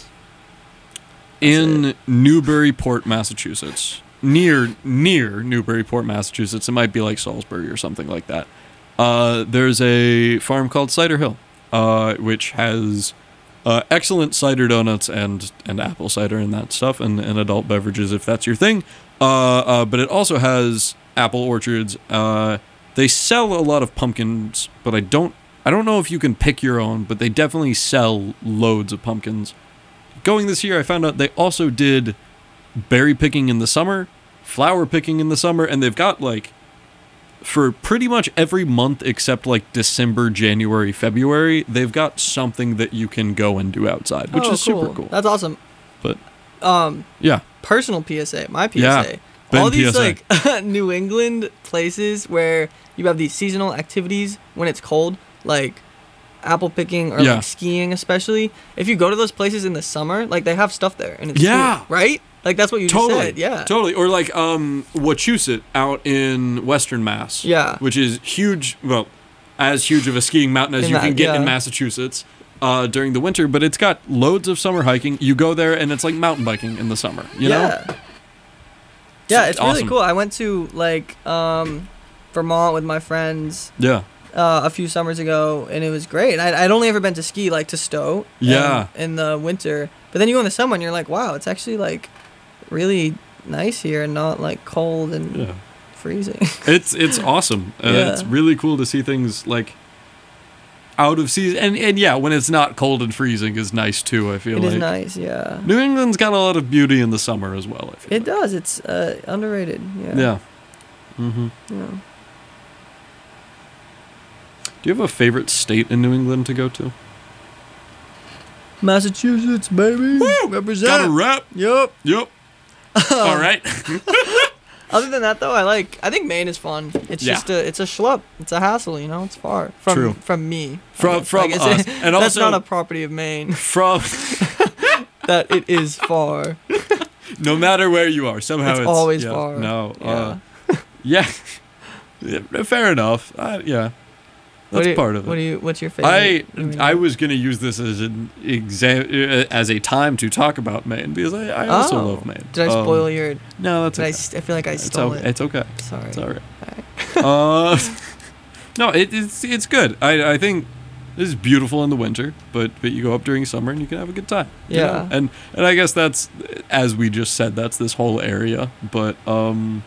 in Newburyport, Massachusetts, near near Newburyport, Massachusetts. It might be like Salisbury or something like that. Uh, there's a farm called Cider Hill, uh, which has uh, excellent cider donuts and and apple cider and that stuff, and, and adult beverages if that's your thing. Uh, uh, but it also has apple orchards. Uh, they sell a lot of pumpkins, but I don't I don't know if you can pick your own. But they definitely sell loads of pumpkins. Going this year, I found out they also did berry picking in the summer, flower picking in the summer, and they've got like for pretty much every month except like December, January, February, they've got something that you can go and do outside, which Oh, is super cool. That's awesome. But Um, yeah, personal P S A, my P S A. Yeah, Ben All these P S A. like New England places where you have these seasonal activities when it's cold, like apple picking or Yeah. like skiing especially. If you go to those places in the summer, like they have stuff there and it's Yeah. cool, right? Like that's what you totally. just said. Yeah. Totally. Or like um Wachusett out in Western Mass. Yeah. Which is huge, well, as huge of a skiing mountain as In you that- can get in yeah. Massachusetts. Uh, during the winter, but it's got loads of summer hiking. You go there and it's like mountain biking in the summer, you know? yeah. Yeah, it's awesome. really cool. I went to like um Vermont with my friends Yeah. uh, a few summers ago, and it was great. I'd, I'd only ever been to ski, like to Stowe. Yeah. In, in the winter, but then you go in the summer, and you're like, wow, it's actually like really nice here, and not like cold and Yeah. freezing. It's it's awesome. Uh, Yeah. It's really cool to see things like out of season, and and yeah, when it's not cold and freezing is nice too. I feel It like is nice, yeah. New England's got a lot of beauty in the summer as well. I feel It like. does. It's uh, underrated. Yeah. Yeah. Mm-hmm. Yeah. Do you have a favorite state in New England to go to? Massachusetts, baby. Woo! Represent. Got a rep. Yep. Yep. All right. Other than that, though, I like. I think Maine is fun. It's Yeah. just a. It's a schlup. It's a hassle. You know, it's far from True. from me. From- I guess. from I guess us. it- And that's also- not a property of Maine. From That it is far. no matter where you are, somehow It's it's, always yeah, far. No. Yeah. Uh, yeah. Yeah, fair enough. Uh, yeah. What That's do you- part of it. What do you? What's your favorite? I New England? I was gonna use this as an exa- uh, as a time to talk about Maine because I, I also Oh. love Maine. Did I Um, spoil your? No, that's Did I, okay. st- I feel like I It's, stole o- it. it's okay. Sorry. It's all right. uh, no, it, it's it's good. I I think this is beautiful in the winter, but but you go up during summer and you can have a good time. you Yeah. know? And and I guess that's, as we just said, that's this whole area. But um,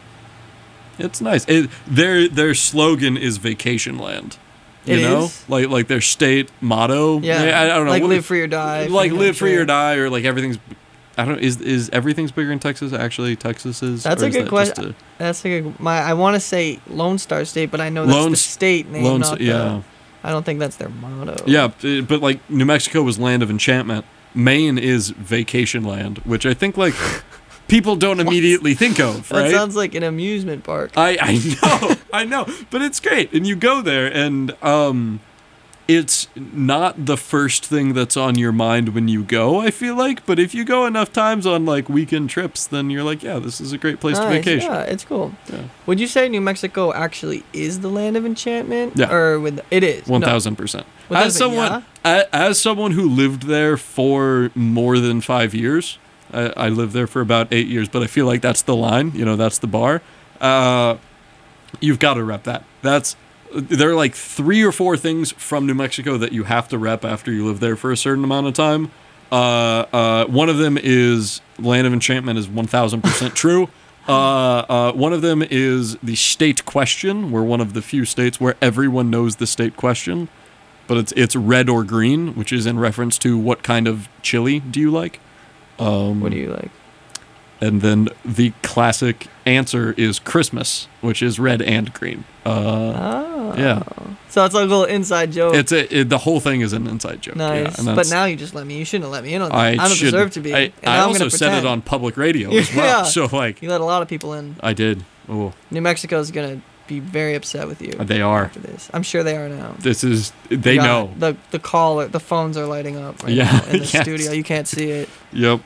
it's nice. It, their their slogan is Vacation Land. You It know, is? like like their state motto. Yeah. I, I don't know. Like what- live free or die. like live free or die. die, or like everything's. I don't. Is is everything's bigger in Texas? Actually, Texas is. That's or a is good that just question. That's like a, my. I want to say Lone Star State, but I know that's Lone the S- state a name. Lone, not S- the- yeah, I don't think that's their motto. yeah, b- but like New Mexico was land of enchantment. Maine is vacation land, which I think like people don't immediately think of. That Right? sounds like an amusement park. I I know, I know, but it's great, and you go there, and um, it's not the first thing that's on your mind when you go. I feel like, but if you go enough times on like weekend trips, then you're like, yeah, this is a great place to Nice, vacation. Yeah, it's cool. Yeah. Would you say New Mexico actually is the land of enchantment? Yeah. Or with it is. One No. thousand percent. One As thousand, someone, a- as someone who lived there for more than five years, I, I lived there for about eight years, but I feel like that's the line. You know, that's the bar. Uh, you've got to rep that. That's there are like three or four things from New Mexico that you have to rep after you live there for a certain amount of time. Uh, uh, one of them is Land of Enchantment is one thousand percent true. Uh, uh, one of them is the state question. We're one of the few states where everyone knows the state question, but it's it's red or green, which is in reference to what kind of chili do you like. Um, What do you like? And then the classic answer is Christmas, which is red and green. Uh, Oh. yeah. So it's like a little inside joke. It's a it, the whole thing is an inside joke. Yeah, nice. and But that's- now you just let me. You shouldn't have let me in on that. I, I, don't should, deserve to be. I, and I now I'm also gonna said it pretend. on public radio as well. Yeah. So like You let a lot of people in. I did. Oh, New Mexico's gonna be very upset with you. they are. After this, I'm sure they are now. This is they God, know. the the call the phones are lighting up right Yeah, now in the yes. studio. You can't see it. Yep.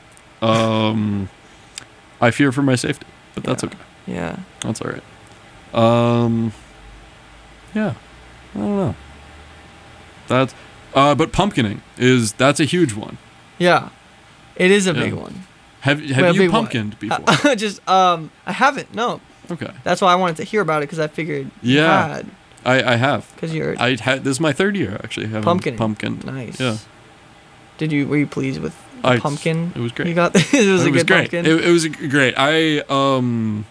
Um, I fear for my safety, but that's Yeah. okay. Yeah. That's all right. Um, yeah. I don't know. That's uh, but pumpkining is that's a huge one. Yeah. It is a Yeah. big one. Have Wait, have a you big what? pumpkined before? Uh, just um, I haven't. No. Okay. That's why I wanted to hear about it because I figured you Yeah. had I I have. because you're I had this is my third year actually having Pumpkining. pumpkin. nice. Yeah. Did you were you pleased with the I- pumpkin? It was great. You got it was it a was good great. pumpkin. It, it was a g- great. I um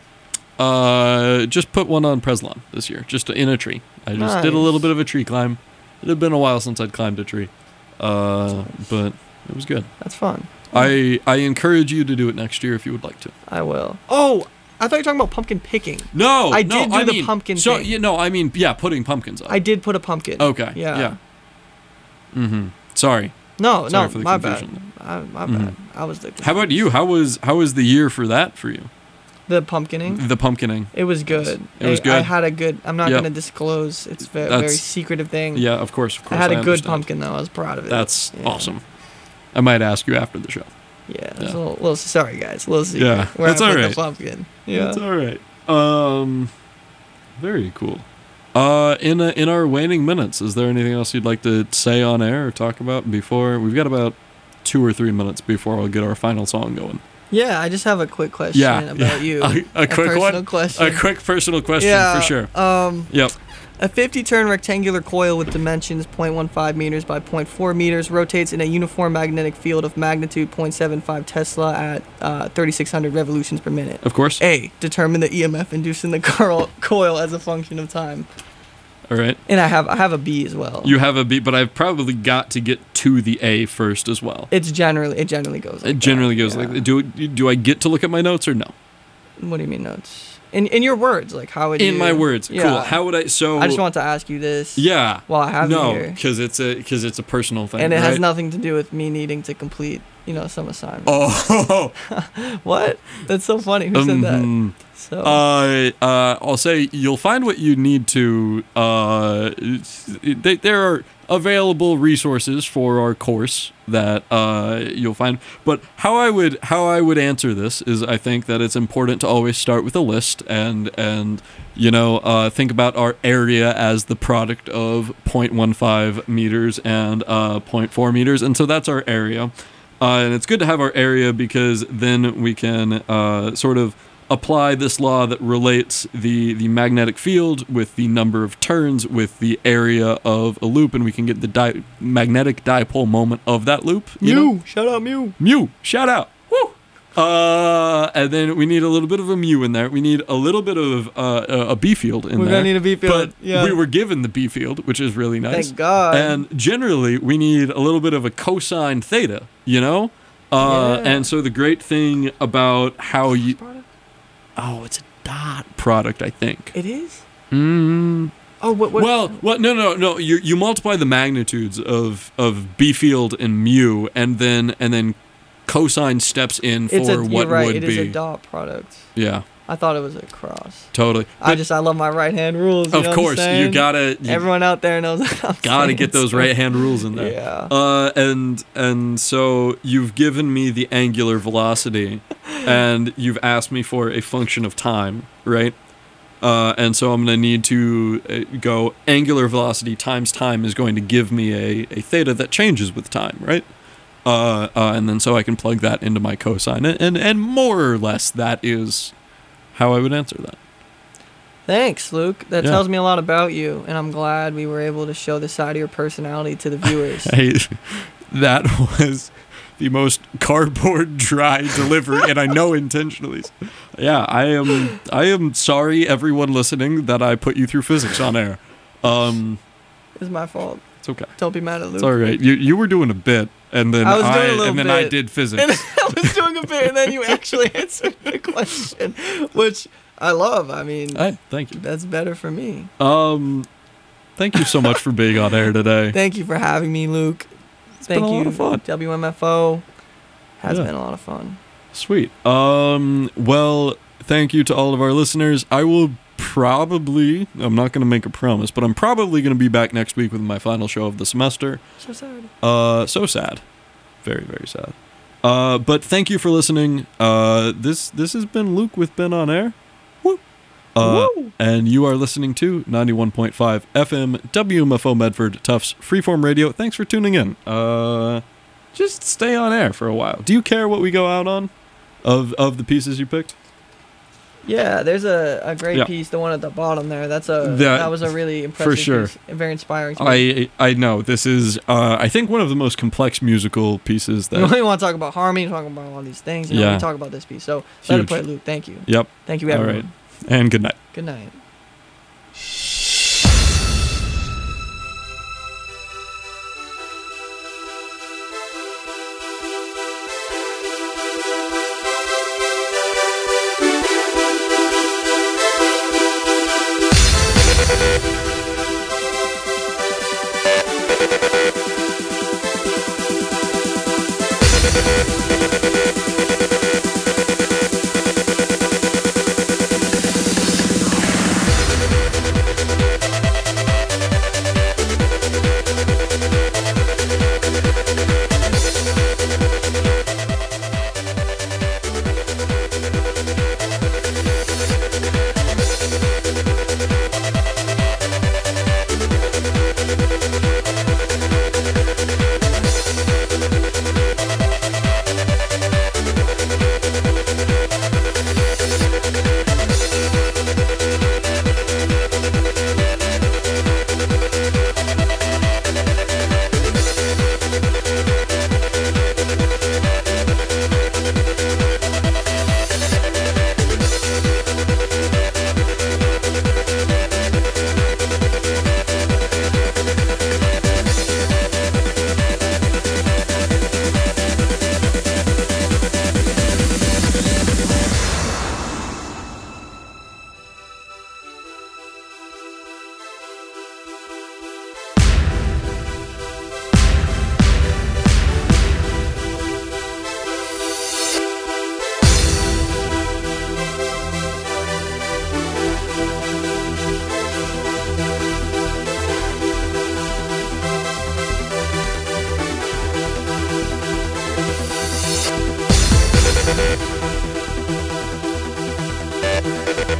uh just put one on Preslon this year, just in a tree. I just did a little Nice. bit of a tree climb. It had been a while since I'd climbed a tree, uh, but it was good. That's fun. I I encourage you to do it next year if you would like to. I will. Oh, I thought you were talking about pumpkin picking. No, I no, did do I the mean- pumpkin So thing. you know, I mean, yeah, putting pumpkins up. I did put a pumpkin. okay. Yeah. Yeah. Mm-hmm. Sorry. No, Sorry no, for the my bad. confusion. I, my Mhm. bad. I was the. How about you? How was how was the year for that for you? The pumpkining. The pumpkining. It was good. It was I, I good? had a good. I'm not Yep. gonna disclose. It's a very, That's- very secretive thing. Yeah, of course, of I course. had a good understand. pumpkin though. I was proud of it. That's Yeah. awesome. I might ask you after the show. Yeah. It's Yeah. a little, little. Sorry guys. A little secret. Yeah, Where that's I put alright. the pumpkin. Yeah. That's all right. Um, very cool. Uh, in a, in our waning minutes, is there anything else you'd like to say on air or talk about before we've got about two or three minutes before we'll get our final song going? Yeah. I just have a quick question Yeah, about yeah. you. A, a quick personal one. question. A quick personal question yeah, for sure. Um. Yep. A fifty turn rectangular coil with dimensions zero point one five meters by zero point four meters rotates in a uniform magnetic field of magnitude zero point seven five Tesla at uh, thirty-six hundred revolutions per minute. Of course. A. Determine the E M F induced in the coil coil as a function of time. All right. And I have I have a B as well. You have a B, but I've probably got to get to the A first as well. It's generally it generally goes. Like It generally that, goes yeah. like do do I get to look at my notes or no? What do you mean notes? In in your words, like how would you? In my words, Yeah. cool. How would I? So I just want to ask you this. Yeah. While I have no, you here, because it's a because it's a personal thing, and it has right? nothing to do with me needing to complete, you know, some assignment. Oh. What? That's so funny. Who said that? Um, So Uh, uh, I'll say you'll find what you need to. Uh, it's- it- they, there are available resources for our course that uh, you'll find. But how I would how I would answer this is I think that it's important to always start with a list and and you know uh, think about our area as the product of zero point one five meters and uh, zero point four meters, and so that's our area. Uh, and it's good to have our area because then we can uh, sort of apply this law that relates the, the magnetic field with the number of turns with the area of a loop, and we can get the di- magnetic dipole moment of that loop. You know? Mew, shout out Mew. Mew, shout out. Woo! Uh, and then we need a little bit of a mu in there. We need a little bit of uh, a a B field in We're there. gonna need a B field. But Yeah. we were given the B field, which is really nice. Thank God. And generally, we need a little bit of a cosine theta, you know? Uh, Yeah. And so the great thing about how you... Oh, it's a dot product, I think. It is. Mm. Oh, what? what Well, well, no, no, no. You you multiply the magnitudes of of B field and mu, and then and then cosine steps in for it's a, what you're right. would It be. is a dot product. Yeah, I thought it was a cross. totally. I But just I love my right hand rules. You know of what I'm course, you saying? gotta you Everyone out there knows. What I'm gotta saying, get those so- right hand rules in there. Yeah. Uh, and and so you've given me the angular velocity, and you've asked me for a function of time, right? Uh, and so I'm going to need to uh, go angular velocity times time is going to give me a, a theta that changes with time, right? Uh, uh, and then so I can plug that into my cosine, and, and and more or less that is how I would answer that. Thanks, Luke. That Yeah. tells me a lot about you, and I'm glad we were able to show this side of your personality to the viewers. Hey, that was the most cardboard dry delivery, and I know intentionally. Yeah, I am. I am sorry, everyone listening, that I put you through physics on air. Um, It's my fault. it's okay. Don't be mad at Luke. It's all right. You you were doing a bit, and then I was I, doing a little and then I bit. did physics. And I was doing a bit, and then you actually answered the question, which I love. I mean, Hey, thank you. that's better for me. Um, thank you so much for being on air today. Thank you for having me, Luke. It's Thank been a you, lot of fun. W M F O. Has Yeah. been a lot of fun. Sweet. Um, well, thank you to all of our listeners. I will probably, I'm not going to make a promise, but I'm probably going to be back next week with my final show of the semester. So sad. Uh, so sad. Very, very sad. Uh, but thank you for listening. Uh, this this has been Luke with Ben on Air. Woo. Uh, Woo. And you are listening to ninety-one point five F M W M F O Medford Tufts Freeform Radio. Thanks for tuning in. Uh, just stay on air for a while. Do you care what we go out on of of the pieces you picked? Yeah, there's a, a great Yeah. piece, the one at the bottom there. That's a That- that was a really impressive sure. piece, and very inspiring to me. I I know this is uh, I think one of the most complex musical pieces We that. only want to talk about harmony, talk about all these things. You know, Yeah. we talk about this piece. So let Huge. it play, Luke. Thank you. Yep. Thank you, All everyone. right. And good night. Good night.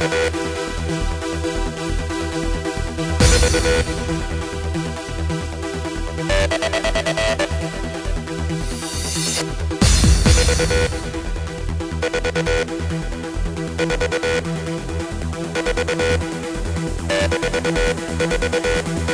We'll be right back.